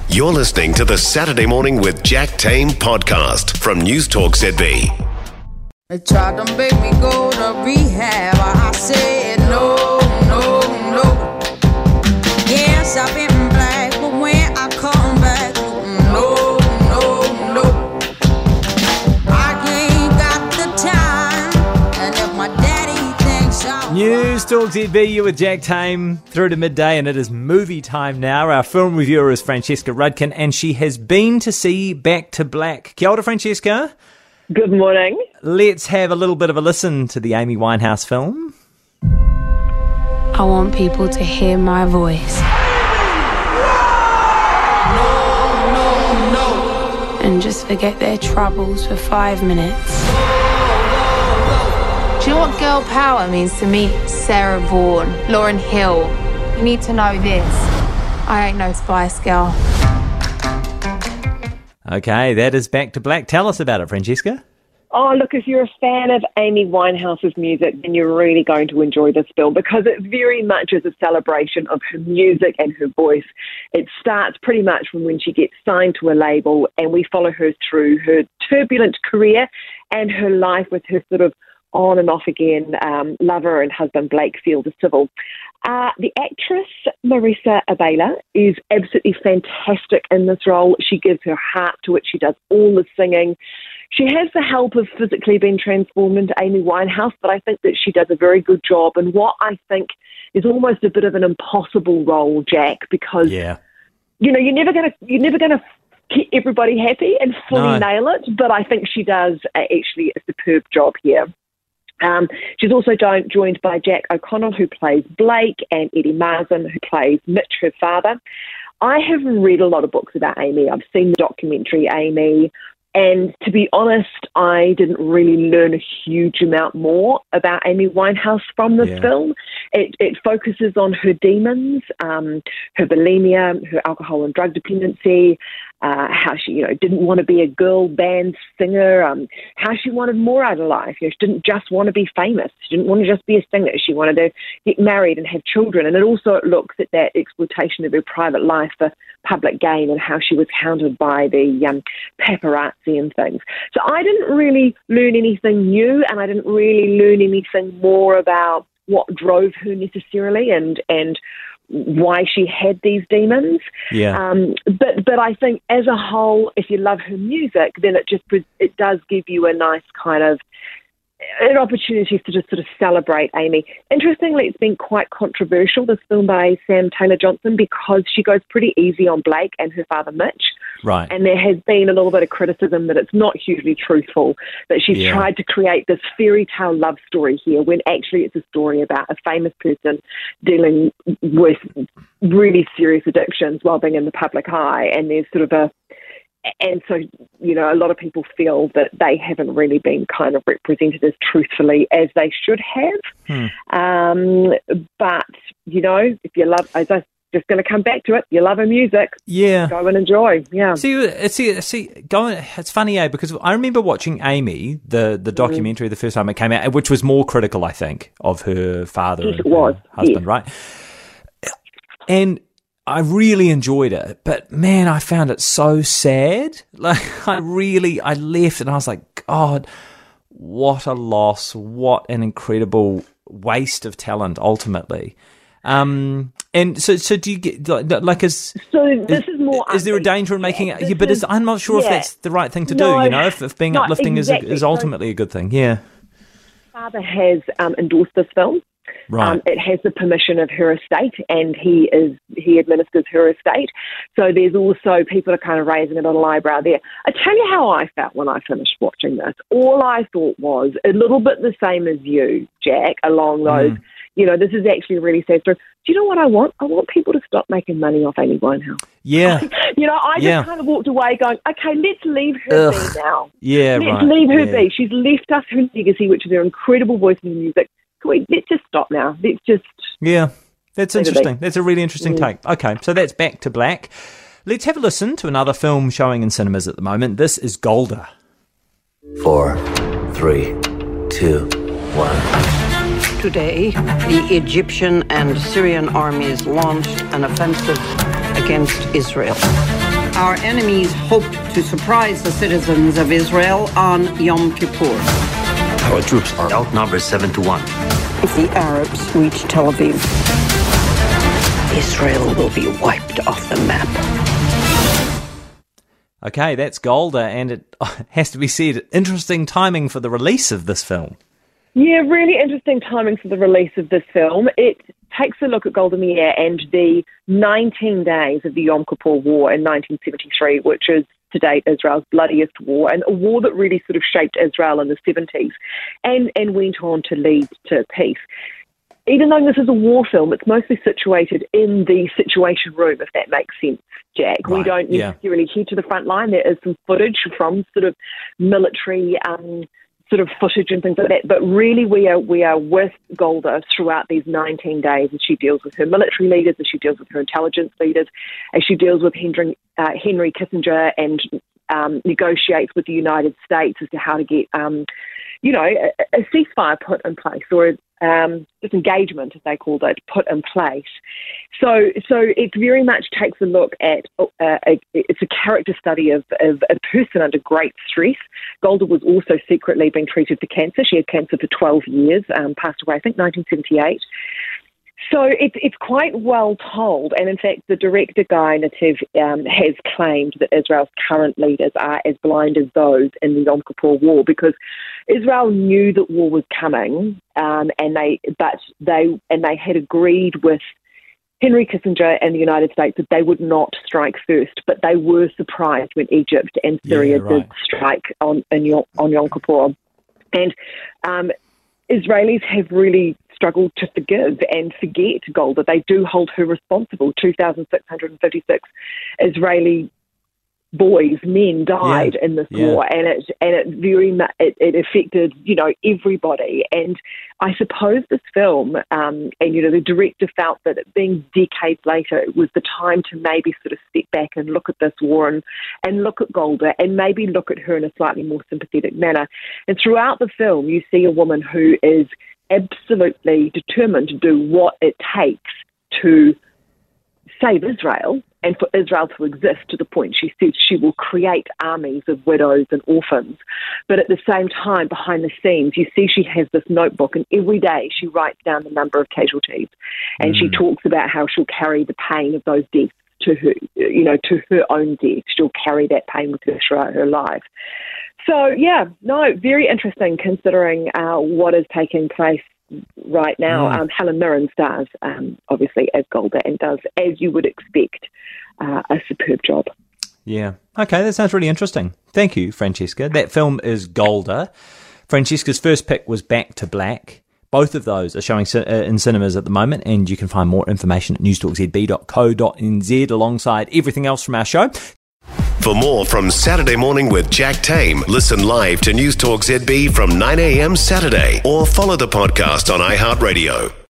You're listening to the Saturday Morning with Jack Tame podcast from News Talk ZB. They tried to make me go to rehab. I said no, no, no. Yes, I've been black, but when I come back, no, no, no. I ain't got the time, and if my daddy thinks I'm News Talk ZB, you with Jack Tame through to midday, and it is movie time now. Our film reviewer is Francesca Rudkin, and she has been to see Back to Black. Kia ora, Francesca. Good morning. Let's have a little bit of a listen to the Amy Winehouse film. I want people to hear my voice. And just forget their troubles for 5 minutes. Do you know what girl power means to me? Sarah Vaughan, Lauryn Hill. You need to know this. I ain't no Spice Girl. Okay, that is Back to Black. Tell us about it, Francesca. Oh, look, if you're a fan of Amy Winehouse's music, then you're really going to enjoy this film because it very much is a celebration of her music and her voice. It starts pretty much from when she gets signed to a label, and we follow her through her turbulent career and her life with her sort of on and off again lover and husband Blake Fielder Civil. The actress Marisa Abela is absolutely fantastic in this role. She gives her heart to it. She does all the singing. She has the help of physically being transformed into Amy Winehouse, but I think that she does a very good job in what I think is almost a bit of an impossible role, Jack, because you know you're never going to keep everybody happy and fully nail it. But I think she does actually a superb job here. She's also joined by Jack O'Connell, who plays Blake, and Eddie Marsan, who plays Mitch, her father. I have read a lot of books about Amy. I've seen the documentary Amy. And to be honest, I didn't really learn a huge amount more about Amy Winehouse from this film. It focuses on her demons, her bulimia, her alcohol and drug dependency, how she, didn't want to be a girl band singer, how she wanted more out of life. She didn't just want to be famous. She didn't want to just be a singer. She wanted to get married and have children. And it also looks at that exploitation of her private life for public gain and how she was hounded by the paparazzi and things. So I didn't really learn anything new, and I didn't really learn anything more about what drove her necessarily and why she had these demons. But I think as a whole, if you love her music, then it does give you a nice kind of an opportunity to just sort of celebrate Amy. Interestingly, it's been quite controversial, this film by Sam Taylor Johnson, because she goes pretty easy on Blake and her father Mitch. Right. And there has been a little bit of criticism that it's not hugely truthful, that she's tried to create this fairy tale love story here, when actually it's a story about a famous person dealing with really serious addictions while being in the public eye. And there's sort of and so, a lot of people feel that they haven't really been kind of represented as truthfully as they should have. But, if you love, as I just going to come back to it, you love her music, go and enjoy. It's funny, because I remember watching Amy, the documentary, the first time it came out, which was more critical, I think, of her father and her husband, right? And I really enjoyed it, but man, I found it so sad. Like, I left and I was like, God, what a loss. What an incredible waste of talent, ultimately. And so do you get, is there a danger in making it? Yeah, but I'm not sure if that's the right thing to do, if being uplifting is ultimately a good thing. Yeah. Father has endorsed this film. Right. It has the permission of her estate, and he administers her estate. So there's also people are kind of raising a little eyebrow there. I tell you how I felt when I finished watching this. All I thought was a little bit the same as you, Jack, along those, this is actually really sad story. Do you know what I want? I want people to stop making money off Amy Winehouse. Yeah. I just kind of walked away going, okay, let's leave her be now. Yeah, let's leave her be. She's left us her legacy, which is her incredible voice in the music. Let's just stop now. Let's just... Yeah, that's interesting. That's a really interesting take. Okay, so that's Back to Black. Let's have a listen to another film showing in cinemas at the moment. This is Golda. 4, 3, 2, 1. Today, the Egyptian and Syrian armies launched an offensive against Israel. our enemies hoped to surprise the citizens of Israel on Yom Kippur. Our troops are outnumbered 7-1. If the Arabs reach Tel Aviv, Israel will be wiped off the map. Okay, that's Golda, and it has to be said, interesting timing for the release of this film. Yeah, really interesting timing for the release of this film. It takes a look at Golda Meir and the 19 days of the Yom Kippur War in 1973, which is to date Israel's bloodiest war, and a war that really sort of shaped Israel in the 70s and went on to lead to peace. Even though this is a war film, it's mostly situated in the Situation Room, if that makes sense, Jack. Right, we don't necessarily head to the front line. There is some footage from sort of military sort of footage and things like that, but really we are with Golda throughout these 19 days as she deals with her military leaders, as she deals with her intelligence leaders, as she deals with Henry Kissinger and negotiates with the United States as to how to get a ceasefire put in place, or disengagement, as they called it, put in place. So it very much takes a look at, it's a character study of a person under great stress. Golda was also secretly being treated for cancer. She had cancer for 12 years, passed away, I think, 1978. So it's quite well told, and in fact, the director Guy Nativ has claimed that Israel's current leaders are as blind as those in the Yom Kippur War, because Israel knew that war was coming, and they had agreed with Henry Kissinger and the United States that they would not strike first, but they were surprised when Egypt and Syria did strike on Yom Kippur, and Israelis have really struggled to forgive and forget Golda. They do hold her responsible. 2,656 Israeli men died in this war, and it very much it affected everybody. And I suppose this film and the director felt that it being decades later, it was the time to maybe sort of step back and look at this war and look at Golda and maybe look at her in a slightly more sympathetic manner. And throughout the film, you see a woman who is absolutely determined to do what it takes to save Israel and for Israel to exist, to the point she says she will create armies of widows and orphans. But at the same time, behind the scenes, you see she has this notebook, and every day she writes down the number of casualties, and she talks about how she'll carry the pain of those deaths to her, to her own death. She'll carry that pain with her throughout her life. So, very interesting considering what is taking place right now. Helen Mirren stars, obviously, as Golda, and does, as you would expect, a superb job. Yeah. Okay, that sounds really interesting. Thank you, Francesca. That film is Golda. Francesca's first pick was Back to Black. Both of those are showing in cinemas at the moment, and you can find more information at newstalkzb.co.nz alongside everything else from our show. For more from Saturday Morning with Jack Tame, listen live to News Talk ZB from 9 a.m. Saturday, or follow the podcast on iHeartRadio.